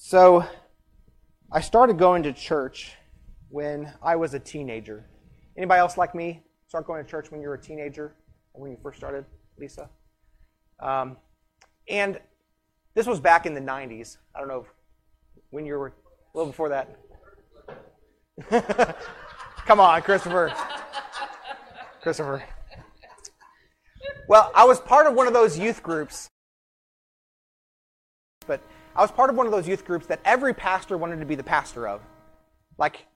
So, I started going to church when I was a teenager. Anybody else like me start going to church when you were a teenager or when you first started, Lisa? And this was back in the 90s. I don't know when you were a little before that. Come on, Christopher. Well, I was part of one of those youth groups. But I was part of one of those youth groups that every pastor wanted to be the pastor of. Like,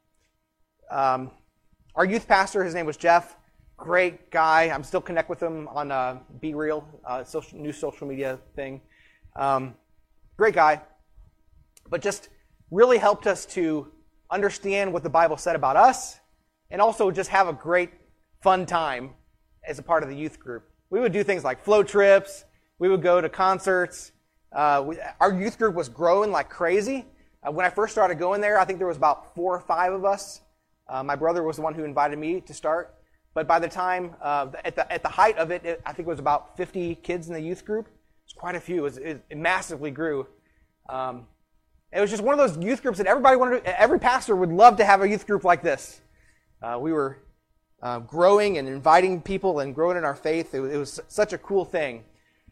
our youth pastor, his name was Jeff. Great guy. I'm still connected with him on Be Real, new social media thing. Great guy. But just really helped us to understand what the Bible said about us and also just have a great, fun time as a part of the youth group. We would do things like flow trips. We would go to concerts. Our youth group was growing like crazy. When I first started going there, I think there was about 4 or 5 of us. My brother was the one who invited me to start. But by the time, at the height of it, I think it was about 50 kids in the youth group. It's quite a few. It massively grew. It was just one of those youth groups that every pastor would love to have a youth group like this. We were growing and inviting people and growing in our faith. It was such a cool thing.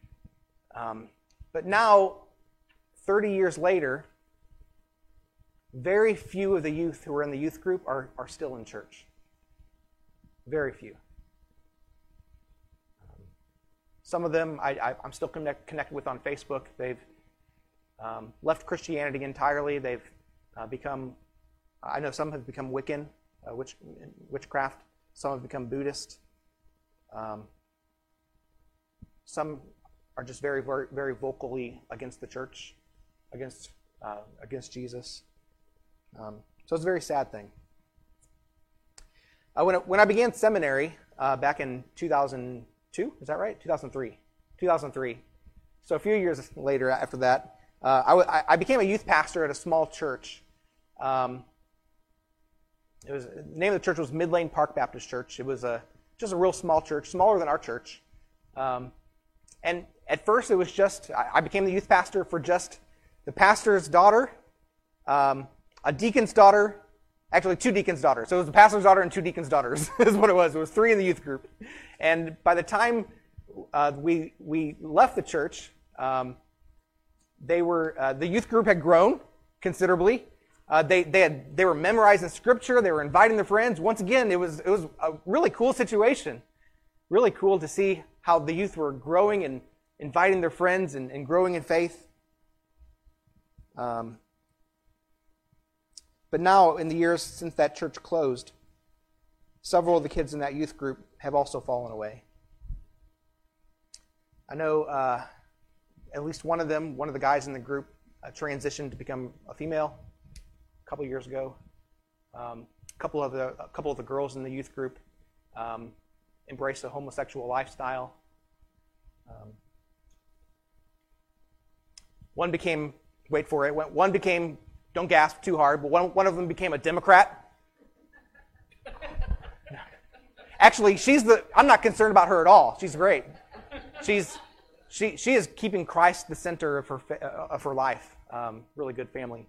But now, 30 years later, very few of the youth who are in the youth group are still in church. Very few. Some of them I'm still connected with on Facebook. They've left Christianity entirely. They've become, I know some have become Wiccan, witchcraft. Some have become Buddhist. Some are just very, very, very vocally against the church, against Jesus. So it's a very sad thing. When I began seminary back in 2002, is that right? 2003. So a few years later after that, I became a youth pastor at a small church. The name of the church was Mid-Lane Park Baptist Church. It was just a real small church, smaller than our church. And at first, it was just, I became the youth pastor for just the pastor's daughter, a deacon's daughter, actually 2 deacons' daughters. So it was the pastor's daughter and 2 deacons' daughters is what it was. It was 3 in the youth group. And by the time we left the church, the youth group had grown considerably. They were memorizing scripture. They were inviting their friends. Once again, it was a really cool situation. Really cool to see how the youth were growing and inviting their friends and growing in faith. But now, in the years since that church closed, several of the kids in that youth group have also fallen away. I know at least one of the guys in the group, transitioned to become a female a couple years ago. A couple of the girls in the youth group embraced a homosexual lifestyle. One became, wait for it, one became, don't gasp too hard, but one of them became a Democrat. Actually, I'm not concerned about her at all. She's great. She is keeping Christ the center of her life. Really good family.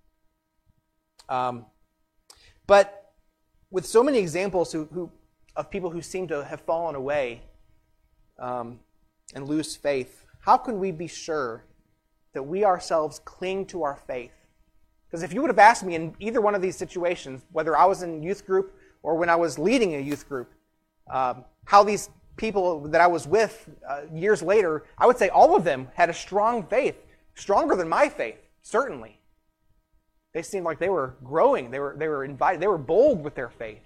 But with so many examples of people who seem to have fallen away and lose faith, how can we be sure that we ourselves cling to our faith? Because if you would have asked me in either one of these situations, whether I was in youth group or when I was leading a youth group, how these people that I was with years later, I would say all of them had a strong faith, stronger than my faith, certainly. They seemed like they were growing. They were invited. They were bold with their faith.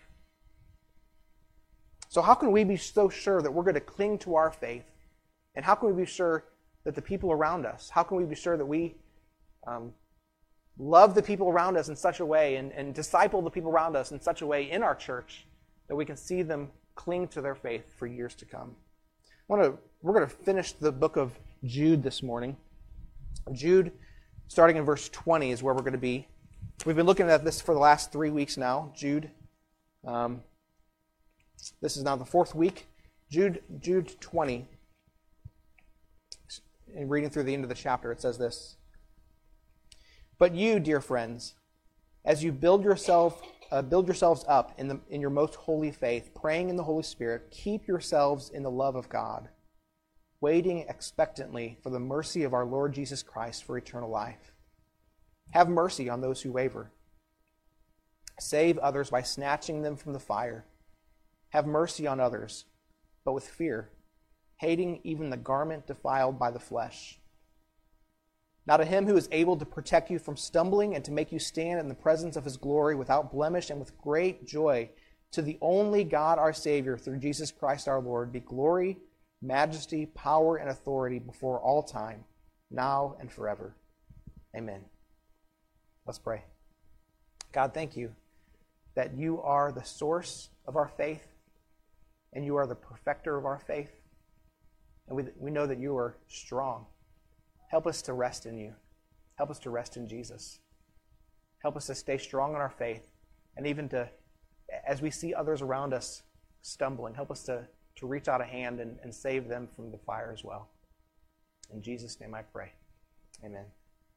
So how can we be so sure that we're going to cling to our faith? And how can we be sure that the people around us, how can we be sure that we love the people around us in such a way and disciple the people around us in such a way in our church that we can see them cling to their faith for years to come? We're going to finish the book of Jude this morning. Jude, starting in verse 20, is where we're going to be. We've been looking at this for the last 3 weeks now. Jude. This is now the 4th week. Jude 20. And reading through the end of the chapter, it says this. But you, dear friends, as you build yourselves up in your most holy faith, praying in the Holy Spirit, keep yourselves in the love of God, waiting expectantly for the mercy of our Lord Jesus Christ for eternal life. Have mercy on those who waver. Save others by snatching them from the fire. Have mercy on others, but with fear, hating even the garment defiled by the flesh. Now to him who is able to protect you from stumbling and to make you stand in the presence of his glory without blemish and with great joy, to the only God our Savior, through Jesus Christ our Lord, be glory, majesty, power, and authority before all time, now and forever. Amen. Let's pray. God, thank you that you are the source of our faith and you are the perfecter of our faith. And we know that you are strong. Help us to rest in you. Help us to rest in Jesus. Help us to stay strong in our faith. And even to, as we see others around us stumbling, help us to reach out a hand and save them from the fire as well. In Jesus' name I pray. Amen.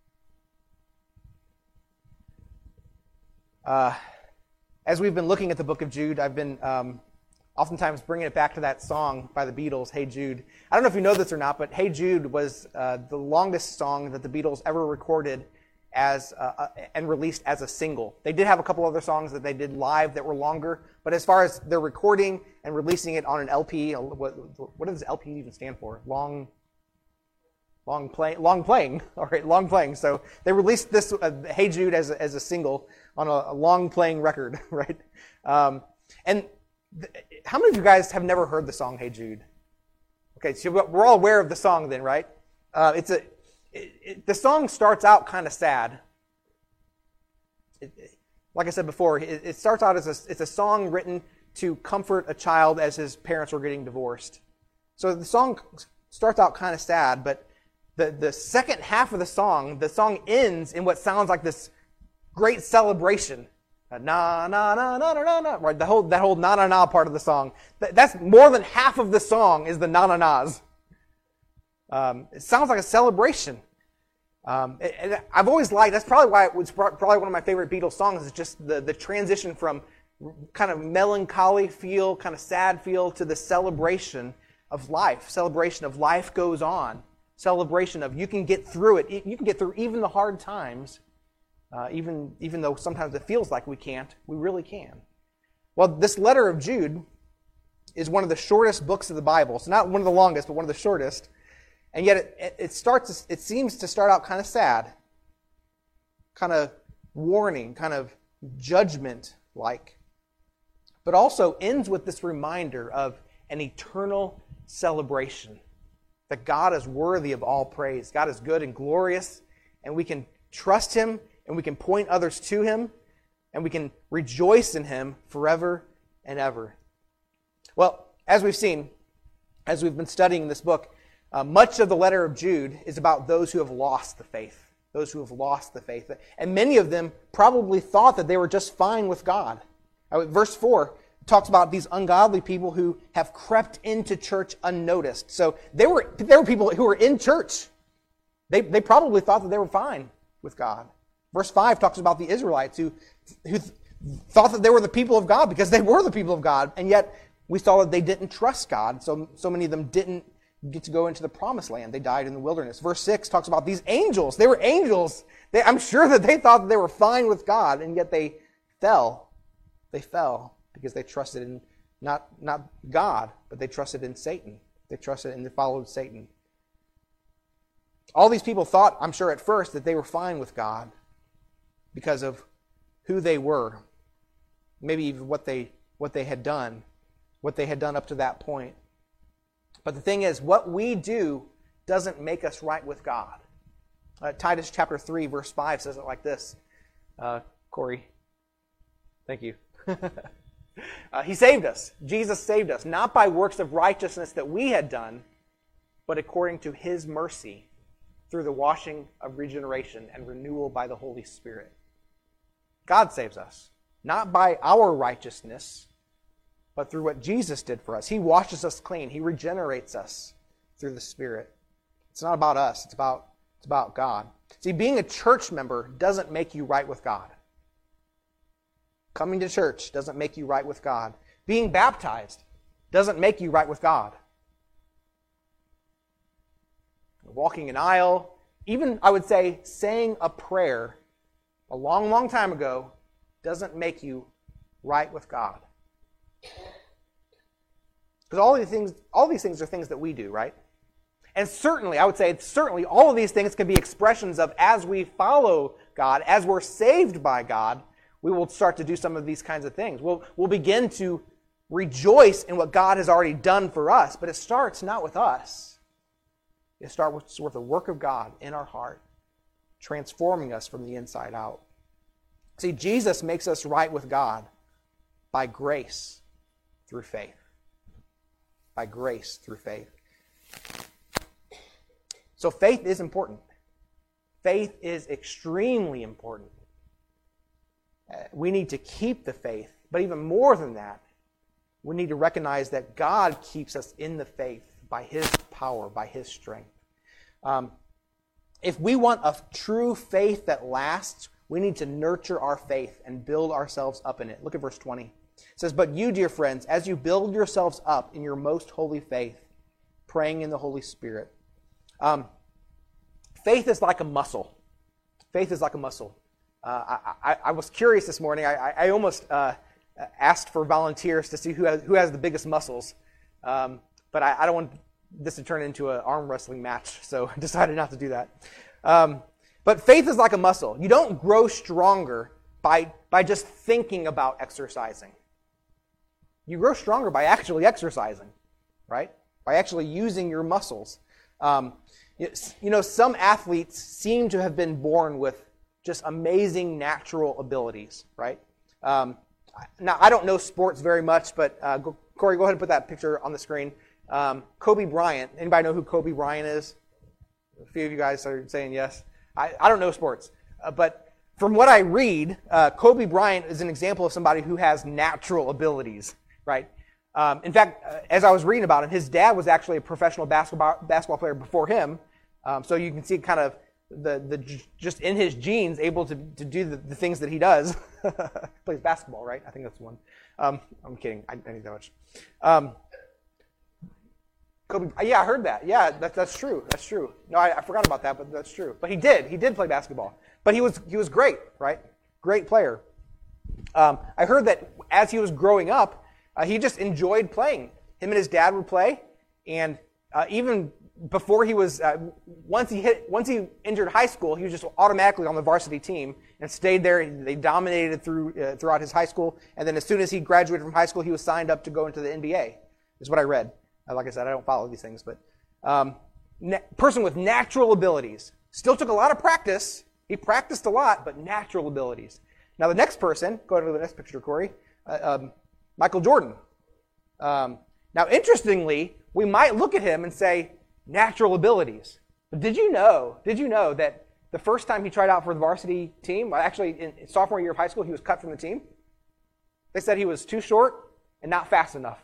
As we've been looking at the book of Jude, I've been oftentimes bringing it back to that song by the Beatles, Hey Jude. I don't know if you know this or not, but Hey Jude was the longest song that the Beatles ever recorded and released as a single. They did have a couple other songs that they did live that were longer, but as far as their recording and releasing it on an LP, what does LP even stand for? Long playing. All right, long playing. So they released this Hey Jude as a single on a long playing record, right? How many of you guys have never heard the song Hey Jude? Okay, so we're all aware of the song then, right? The song starts out kind of sad. Like I said before, it starts out as it's a song written to comfort a child as his parents were getting divorced. So the song starts out kind of sad, but the second half of the song ends in what sounds like this great celebration. Na na na na na na, right? That whole na na na part of the song. That's more than half of the song is the na na nas. It sounds like a celebration. And I've always liked. That's probably why it was probably one of my favorite Beatles songs. Is just the transition from kind of melancholy feel, kind of sad feel, to the celebration of life. Celebration of life goes on. Celebration of you can get through it. You can get through even the hard times. Even though sometimes it feels like we can't, we really can. Well, this letter of Jude is one of the shortest books of the Bible. So not one of the longest, but one of the shortest. And yet it seems to start out kind of sad, kind of warning, kind of judgment-like, but also ends with this reminder of an eternal celebration, that God is worthy of all praise. God is good and glorious, and we can trust Him, and we can point others to Him, and we can rejoice in Him forever and ever. Well, as we've seen, as we've been studying this book, much of the letter of Jude is about those who have lost the faith. Those who have lost the faith. And many of them probably thought that they were just fine with God. Verse 4 talks about these ungodly people who have crept into church unnoticed. So there were people who were in church. They probably thought that they were fine with God. Verse 5 talks about the Israelites who thought that they were the people of God because they were the people of God. And yet we saw that they didn't trust God. So many of them didn't get to go into the promised land. They died in the wilderness. Verse 6 talks about these angels. They were angels. I'm sure that they thought that they were fine with God, and yet they fell. They fell because they trusted in not God, but they trusted in Satan. They trusted and they followed Satan. All these people thought, I'm sure at first, that they were fine with God because of who they were, maybe even what they had done up to that point. But the thing is, what we do doesn't make us right with God. Titus chapter 3, verse 5 says it like this. Corey, thank you. He saved us. Jesus saved us, not by works of righteousness that we had done, but according to His mercy, through the washing of regeneration and renewal by the Holy Spirit. God saves us, not by our righteousness, but through what Jesus did for us. He washes us clean. He regenerates us through the Spirit. It's not about us. It's about It's about God. See, being a church member doesn't make you right with God. Coming to church doesn't make you right with God. Being baptized doesn't make you right with God. Walking an aisle, even, I would say, saying a prayer a long, long time ago doesn't make you right with God. Because all these things are things that we do, right? And certainly, I would say, certainly all of these things can be expressions of as we follow God, as we're saved by God, we will start to do some of these kinds of things. We'll begin to rejoice in what God has already done for us, but it starts not with us. It starts with the work of God in our heart, transforming us from the inside out. See, Jesus makes us right with God by grace through faith. By grace through faith. So faith is important. Faith is extremely important. We need to keep the faith, but even more than that, we need to recognize that God keeps us in the faith by His power, by His strength. If we want a true faith that lasts, we need to nurture our faith and build ourselves up in it. Look at verse 20. It says, "But you, dear friends, as you build yourselves up in your most holy faith, praying in the Holy Spirit." Faith is like a muscle. Faith is like a muscle. I was curious this morning. I almost asked for volunteers to see who has the biggest muscles. But I don't want this to turn into an arm wrestling match, so I decided not to do that. But faith is like a muscle. You don't grow stronger by just thinking about exercising. You grow stronger by actually exercising, right? By actually using your muscles. Some athletes seem to have been born with just amazing natural abilities, right? Now, I don't know sports very much, but Corey, go ahead and put that picture on the screen. Kobe Bryant. Anybody know who Kobe Bryant is? A few of you guys are saying yes. I don't know sports. But from what I read, Kobe Bryant is an example of somebody who has natural abilities, right? In fact, as I was reading about him, his dad was actually a professional basketball player before him. So you can see kind of the just in his genes able to do the things that he does. Plays basketball, right? I think that's one. I'm kidding. I think that much. Kobe, yeah, I heard that. Yeah, that's true. That's true. No, I forgot about that, but that's true. But he did play basketball. But he was great, right? Great player. I heard that as he was growing up, he just enjoyed playing. Him and his dad would play, and even before he was, once he entered high school, he was just automatically on the varsity team and stayed there. They dominated throughout his high school, and then as soon as he graduated from high school, he was signed up to go into the NBA. Is what I read. Like I said, I don't follow these things, but person with natural abilities. Still took a lot of practice. He practiced a lot, but natural abilities. Now the next person, go to the next picture, Corey, Michael Jordan. Now interestingly, we might look at him and say, natural abilities. But did you know that the first time he tried out for the varsity team, actually in sophomore year of high school, he was cut from the team? They said he was too short and not fast enough.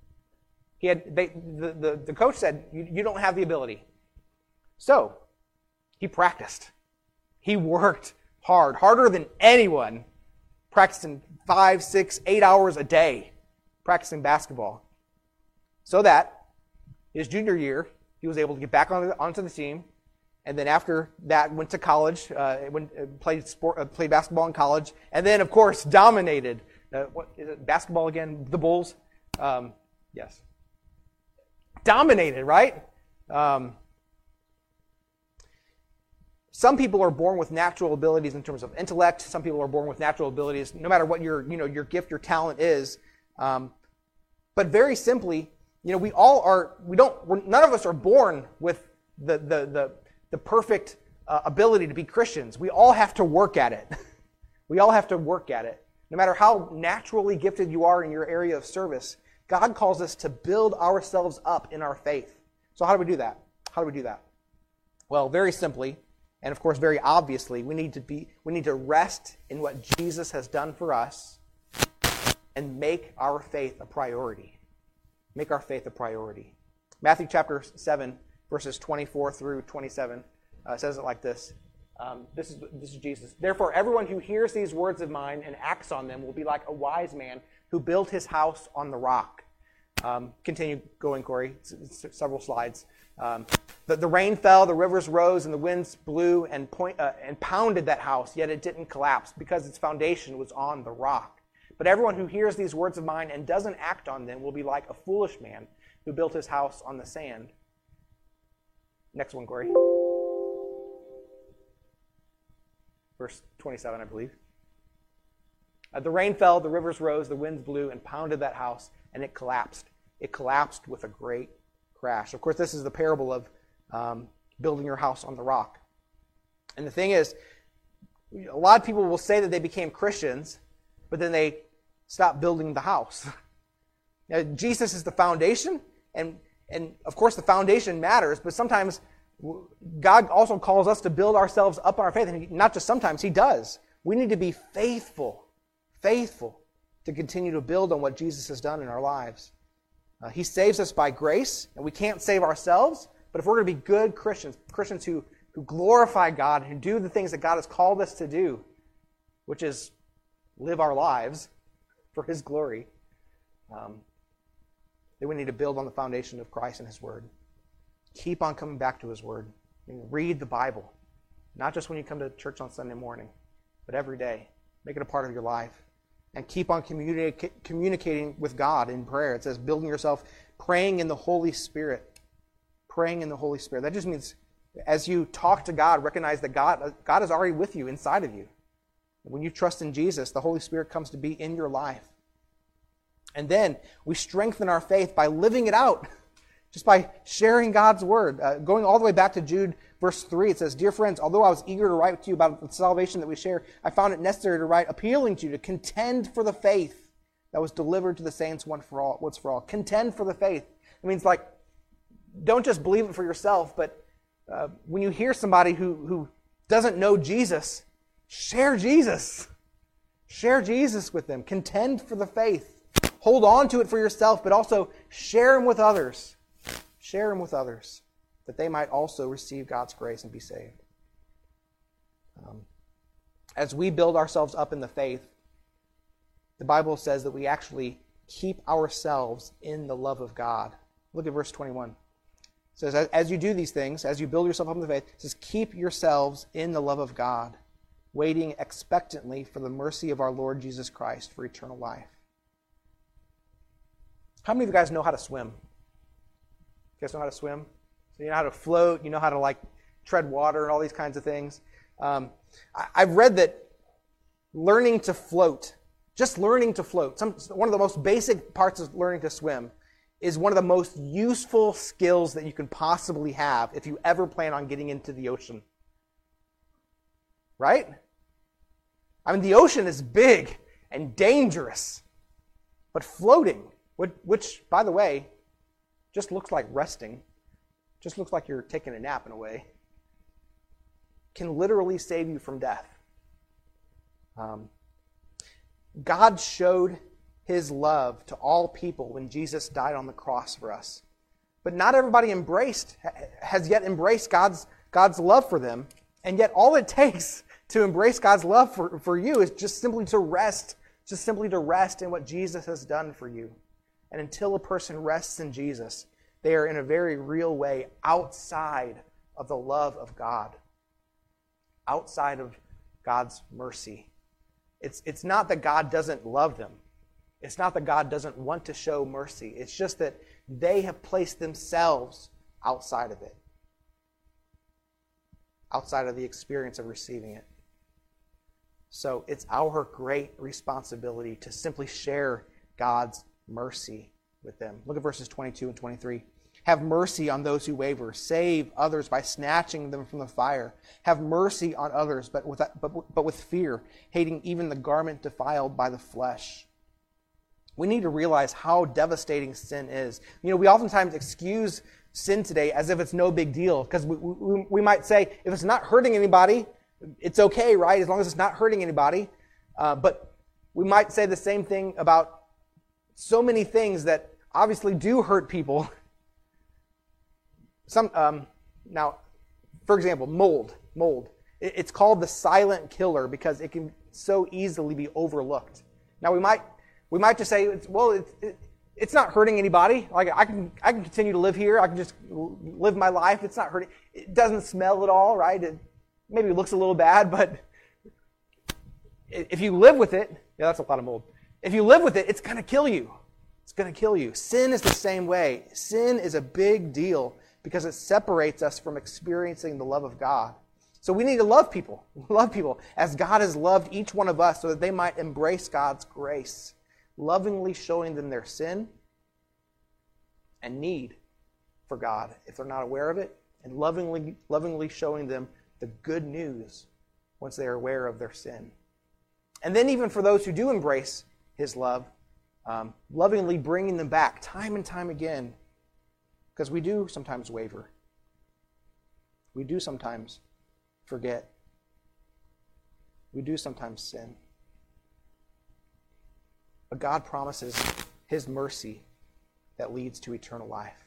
The coach said, you don't have the ability. So, he practiced. He worked hard, harder than anyone, practicing 5, 6, 8 hours a day, practicing basketball. So that his junior year, he was able to get back onto the team, and then after that went to college, played basketball in college, and then of course dominated. What is it? Basketball again? The Bulls? Yes. Dominated, right? Some people are born with natural abilities in terms of intellect. Some people are born with natural abilities, no matter what your gift, your talent is. But very simply, we all are. None of us are born with the perfect ability to be Christians. We all have to work at it. We all have to work at it. No matter how naturally gifted you are in your area of service, God calls us to build ourselves up in our faith. So how do we do that? Well, very simply, and of course very obviously, we need to rest in what Jesus has done for us and make our faith a priority. Make our faith a priority. Matthew chapter 7, verses 24 through 27. says it like this. This is Jesus. Therefore, everyone who hears these words of mine and acts on them will be like a wise man who built his house on the rock. Continue going, Corey. It's several slides. The rain fell, the rivers rose, and the winds blew and pounded that house, yet it didn't collapse because its foundation was on the rock. But everyone who hears these words of mine and doesn't act on them will be like a foolish man who built his house on the sand. Next one, Corey. Verse 27, I believe. The rain fell, the rivers rose, the winds blew and pounded that house, and it collapsed. It collapsed with a great crash. Of course, this is the parable of building your house on the rock. And the thing is, a lot of people will say that they became Christians, but then they stop building the house. Now, Jesus is the foundation, and of course the foundation matters, but sometimes God also calls us to build ourselves up on our faith, and not just sometimes, He does. We need to be faithful to continue to build on what Jesus has done in our lives. He saves us by grace, and we can't save ourselves, but if we're going to be good Christians who glorify God and who do the things that God has called us to do, which is live our lives for His glory, then we need to build on the foundation of Christ and His Word. Keep on coming back to His Word. Read the Bible, not just when you come to church on Sunday morning, but every day. Make it a part of your life. And keep on communicating with God in prayer. It says building yourself, praying in the Holy Spirit. Praying in the Holy Spirit. That just means as you talk to God, recognize that God is already with you, inside of you. When you trust in Jesus, the Holy Spirit comes to be in your life. And then we strengthen our faith by living it out. Just by sharing God's Word. Going all the way back to Jude verse 3, it says, Dear friends, although I was eager to write to you about the salvation that we share, I found it necessary to write appealing to you to contend for the faith that was delivered to the saints once for all. Contend for the faith. It means don't just believe it for yourself, but when you hear somebody who doesn't know Jesus, share Jesus. Share Jesus with them. Contend for the faith. Hold on to it for yourself, but also share Him with others. Share Him with others, that they might also receive God's grace and be saved. As we build ourselves up in the faith, the Bible says that we actually keep ourselves in the love of God. Look at verse 21. It says, as you do these things, as you build yourself up in the faith, it says, keep yourselves in the love of God, waiting expectantly for the mercy of our Lord Jesus Christ for eternal life. How many of you guys know how to swim? You guys know how to swim? So you know how to float, you know how to tread water and all these kinds of things. I've read that learning to float, one of the most basic parts of learning to swim, is one of the most useful skills that you can possibly have if you ever plan on getting into the ocean. Right? I mean, the ocean is big and dangerous, but floating, which, by the way, just looks like resting, just looks like you're taking a nap in a way, can literally save you from death. God showed His love to all people when Jesus died on the cross for us. But not everybody has yet embraced God's love for them. And yet all it takes to embrace God's love for you is just simply to rest in what Jesus has done for you. And until a person rests in Jesus, they are in a very real way outside of the love of God, outside of God's mercy. It's not that God doesn't love them. It's not that God doesn't want to show mercy. It's just that they have placed themselves outside of it, outside of the experience of receiving it. So it's our great responsibility to simply share God's mercy with them. Look at verses 22 and 23. Have mercy on those who waver. Save others by snatching them from the fire. Have mercy on others, but with fear, hating even the garment defiled by the flesh. We need to realize how devastating sin is. We oftentimes excuse sin today as if it's no big deal, because we might say, if it's not hurting anybody, it's okay, right? As long as it's not hurting anybody. But we might say the same thing about so many things that obviously do hurt people. Now, For example, mold. It's called the silent killer because it can so easily be overlooked. Now we might just say, it's not hurting anybody. Like I can continue to live here. I can just live my life. It's not hurting. It doesn't smell at all, right? It maybe looks a little bad, but if you live with it, yeah, that's a lot of mold. If you live with it, it's going to kill you. It's going to kill you. Sin is the same way. Sin is a big deal because it separates us from experiencing the love of God. So we need to love people as God has loved each one of us so that they might embrace God's grace, lovingly showing them their sin and need for God if they're not aware of it, and lovingly showing them the good news once they are aware of their sin. And then even for those who do embrace His love, lovingly bringing them back time and time again, because we do sometimes waver. We do sometimes forget. We do sometimes sin. But God promises His mercy that leads to eternal life.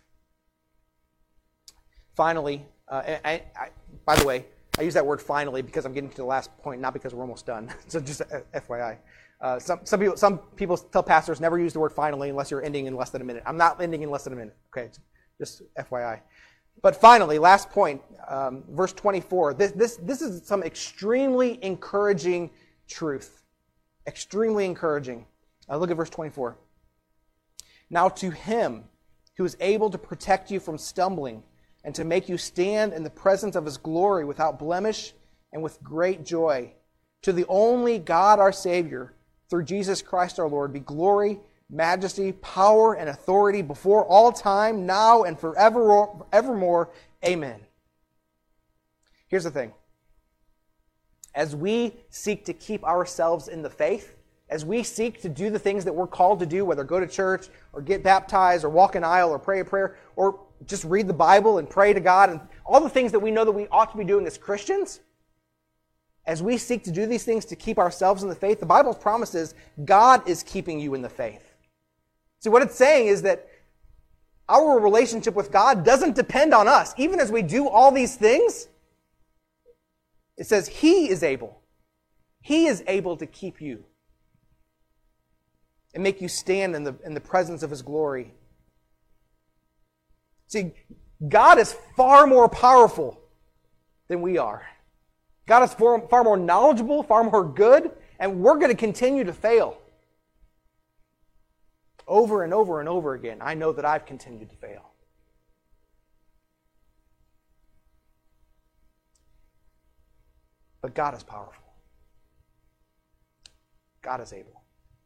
Finally, by the way, I use that word finally because I'm getting to the last point, not because we're almost done. So just FYI. Some people tell pastors never use the word finally unless you're ending in less than a minute. I'm not ending in less than a minute. Okay, just FYI. But finally, last point, verse 24. This is some extremely encouraging truth. Extremely encouraging. Look at verse 24. Now to Him who is able to protect you from stumbling and to make you stand in the presence of His glory without blemish and with great joy, to the only God our Savior, through Jesus Christ our Lord, be glory, majesty, power, and authority before all time, now and forevermore. Amen. Here's the thing. As we seek to keep ourselves in the faith, as we seek to do the things that we're called to do, whether go to church or get baptized or walk an aisle or pray a prayer or just read the Bible and pray to God and all the things that we know that we ought to be doing as Christians, as we seek to do these things to keep ourselves in the faith, the Bible's promise is God is keeping you in the faith. See, what it's saying is that our relationship with God doesn't depend on us. Even as we do all these things, it says He is able. He is able to keep you and make you stand in the presence of His glory. See, God is far more powerful than we are. God is far more knowledgeable, far more good, and we're going to continue to fail. Over and over and over again, I know that I've continued to fail. But God is powerful. God is able.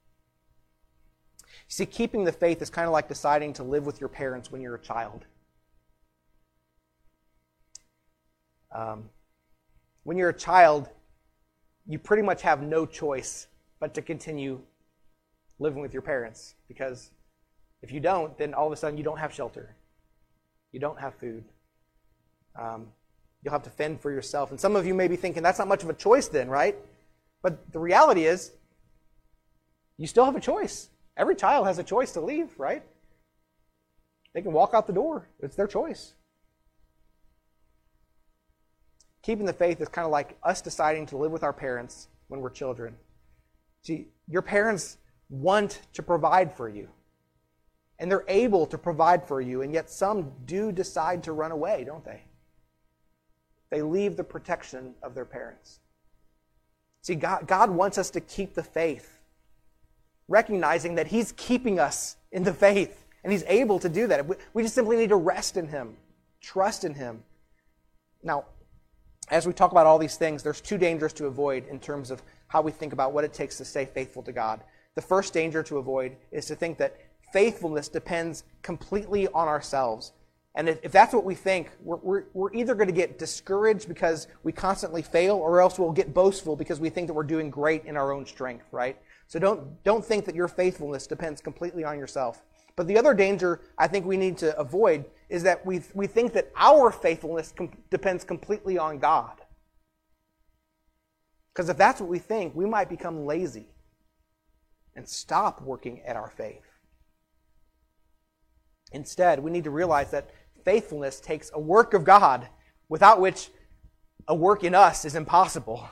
See, keeping the faith is kind of like deciding to live with your parents when you're a child. When you're a child, you pretty much have no choice but to continue living with your parents, because if you don't, then all of a sudden you don't have shelter. You don't have food. You'll have to fend for yourself. And some of you may be thinking, that's not much of a choice then, right? But the reality is, you still have a choice. Every child has a choice to leave, right? They can walk out the door. It's their choice. Keeping the faith is kind of like us deciding to live with our parents when we're children. See, your parents want to provide for you. And they're able to provide for you, and yet some do decide to run away, don't they? They leave the protection of their parents. See, God wants us to keep the faith, recognizing that He's keeping us in the faith, and He's able to do that. We just simply need to rest in Him, trust in Him. Now, as we talk about all these things, there's two dangers to avoid in terms of how we think about what it takes to stay faithful to God. The first danger to avoid is to think that faithfulness depends completely on ourselves. And if that's what we think, we're either going to get discouraged because we constantly fail, or else we'll get boastful because we think that we're doing great in our own strength, right? So don't think that your faithfulness depends completely on yourself. But the other danger I think we need to avoid is that we think that our faithfulness depends completely on God. Because if that's what we think, we might become lazy and stop working at our faith. Instead, we need to realize that faithfulness takes a work of God without which a work in us is impossible.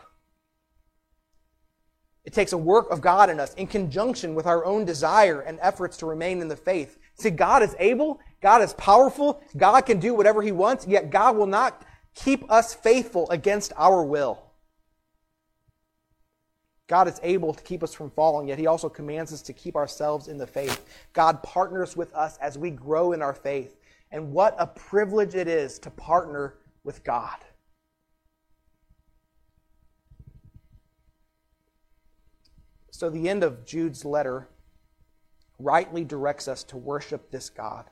It takes a work of God in us in conjunction with our own desire and efforts to remain in the faith. See, God is able, God is powerful, God can do whatever He wants, yet God will not keep us faithful against our will. God is able to keep us from falling, yet He also commands us to keep ourselves in the faith. God partners with us as we grow in our faith. And what a privilege it is to partner with God. So the end of Jude's letter rightly directs us to worship this God.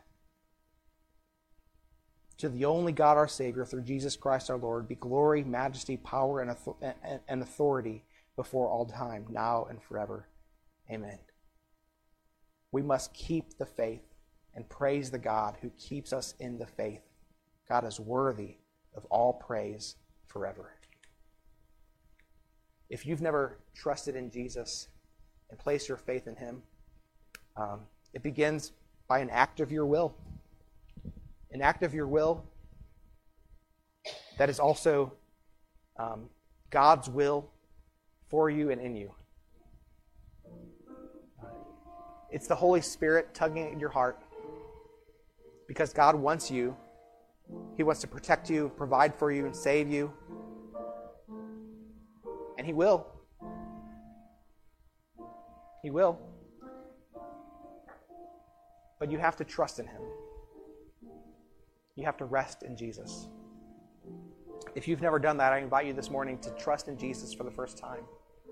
To the only God our Savior, through Jesus Christ our Lord, be glory, majesty, power, and authority before all time, now and forever. Amen. We must keep the faith and praise the God who keeps us in the faith. God is worthy of all praise forever. If you've never trusted in Jesus and placed your faith in Him, it begins by an act of your will. An act of your will that is also God's will for you and in you. It's the Holy Spirit tugging at your heart because God wants you. He wants to protect you, provide for you, and save you. And He will. He will. But you have to trust in Him. You have to rest in Jesus. If you've never done that, I invite you this morning to trust in Jesus for the first time.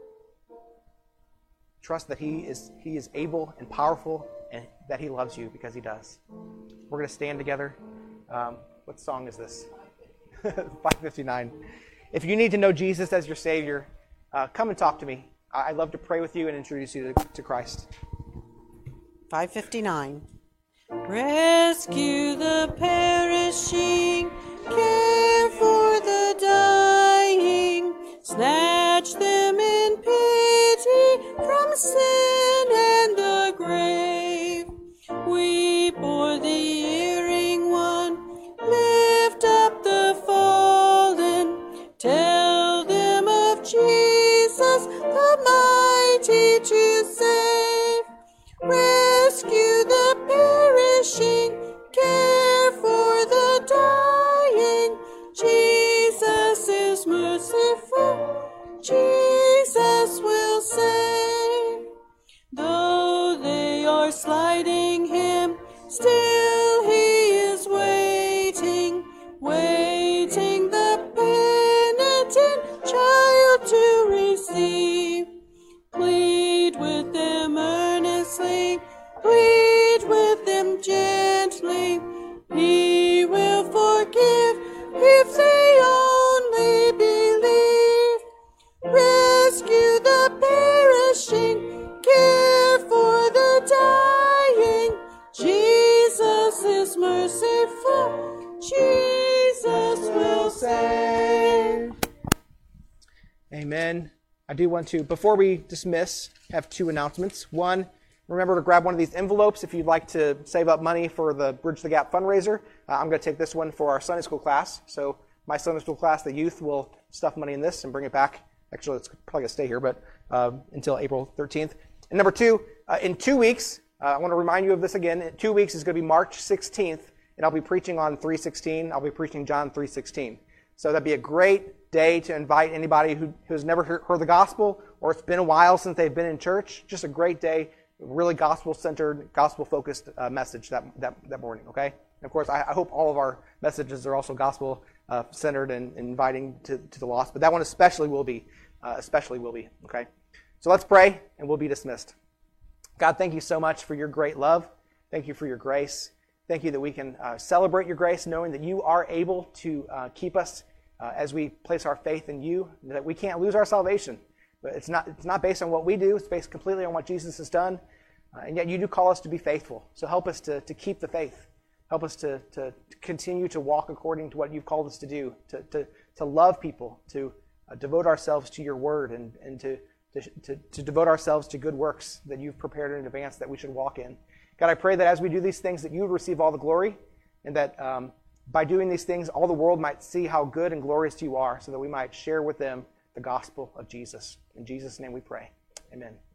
Trust that He is able and powerful and that He loves you because He does. We're going to stand together. What song is this? 559. If you need to know Jesus as your Savior, come and talk to me. I'd love to pray with you and introduce you to Christ. 559. Rescue the perishing, care for the dying, snatch them in pity from sin and the grave. Weep o'er the erring one, lift up the fallen, tell them of Jesus, the mighty to save. Rescue the perishing, care for the dying. Jesus is merciful, Jesus will save. Though they are slighting Him, still He is waiting, waiting the penitent child to receive. Plead with them earnestly, plead with them gently. He will forgive if they only believe. Rescue the perishing, care for the dying. Jesus is merciful, Jesus will save. Amen. I do want to, before we dismiss, have two announcements. One, remember to grab one of these envelopes if you'd like to save up money for the Bridge the Gap fundraiser. I'm going to take this one for our Sunday school class. So my Sunday school class, the youth, will stuff money in this and bring it back. Actually, it's probably going to stay here, but until April 13th. And number two, in 2 weeks, I want to remind you of this again. In 2 weeks is going to be March 16th, and I'll be preaching on 3:16. I'll be preaching John 3:16. So that'd be a great day to invite anybody who has never heard the gospel, or it's been a while since they've been in church. Just a great day, really gospel-centered, gospel-focused message that morning, okay? And of course, I hope all of our messages are also gospel-centered and inviting to the lost, but that one especially will be, okay? So let's pray, and we'll be dismissed. God, thank you so much for your great love. Thank you for your grace. Thank you that we can celebrate your grace, knowing that you are able to keep us as we place our faith in you, that we can't lose our salvation. But it's not based on what we do. It's based completely on what Jesus has done. And yet you do call us to be faithful. So help us to keep the faith. Help us to continue to walk according to what you've called us to do, to love people, to devote ourselves to your word, and to devote ourselves to good works that you've prepared in advance that we should walk in. God, I pray that as we do these things, that you would receive all the glory, and that by doing these things, all the world might see how good and glorious you are, so that we might share with them the gospel of Jesus. In Jesus' name we pray. Amen.